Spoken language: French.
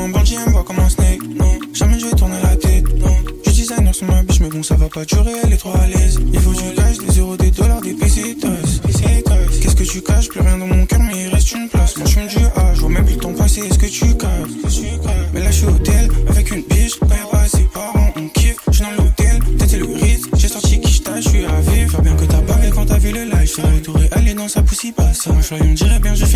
un bandit, elle me voit comme un snake. Non, jamais je vais tourner la tête. Non, je designer sur ma biche, mais bon, ça va pas durer, elle est trop à l'aise. Il faut du cash, des euros, des dollars, des pesetas. Qu'est-ce que tu caches? Plus rien dans mon cœur, mais il reste une place. Moi, je fume du A, je vois même plus le temps passer. Est-ce que tu captes? Mais là, je suis au hôtel, avec une biche. Quand y'a pas ses parents, on kiffe. Je suis dans l'hôtel, peut-être c'est le Ritz. J'ai sorti qui je suis à vivre. Faire bien que t'as parlé quand t'as vu le live. C'est retouré, aller dans sa poussée, pas ça. Moi, je on dirait bien, je